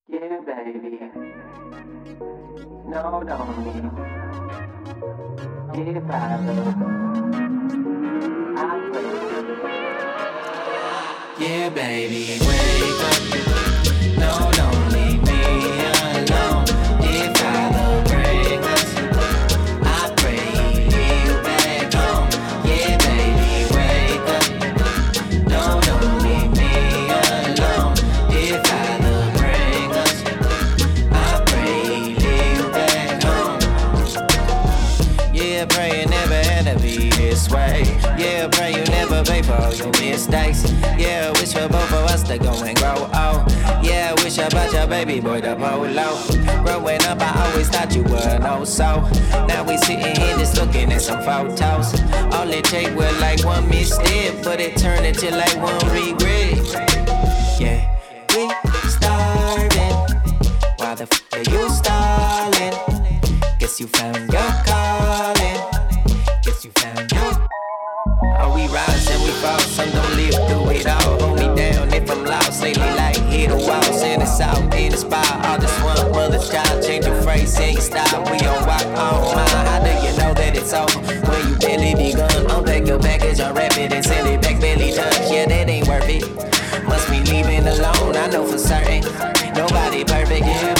Yeah, baby. No, don't leave. If I love, I pray. Yeah, baby, wake up. No, don't leave me alone. If I love break us, I pray you back home. Yeah, baby, wake up. No, don't leave me alone. If I love break us, I pray you back home. Yeah, pray you never had to be this way. Yeah, pray you never pay for all your mistakes. Yeah, wish for both of us to go and grow old. Yeah, wish about your baby boy the polo. Growing up, I always thought you were no so. Now we sitting here just looking at some photos. All it take was like one misstep, but it turned into like one regret. Yeah, we starving. Why the f*** are you stalling? Guess you found your calling. Guess you found your. Oh, we rise and we fall, some don't live through it all. Hold me down if I'm lost, lately like hit a wall. Send us out in the spot, all this one mother's child. Change your phrase, and your style, we on walk on mine. How do you know that it's over when you barely begun? Unpack your package, unwrap it and send it back, barely done. Yeah, that ain't worth it. Must be leaving alone, I know for certain. Nobody perfect, yeah.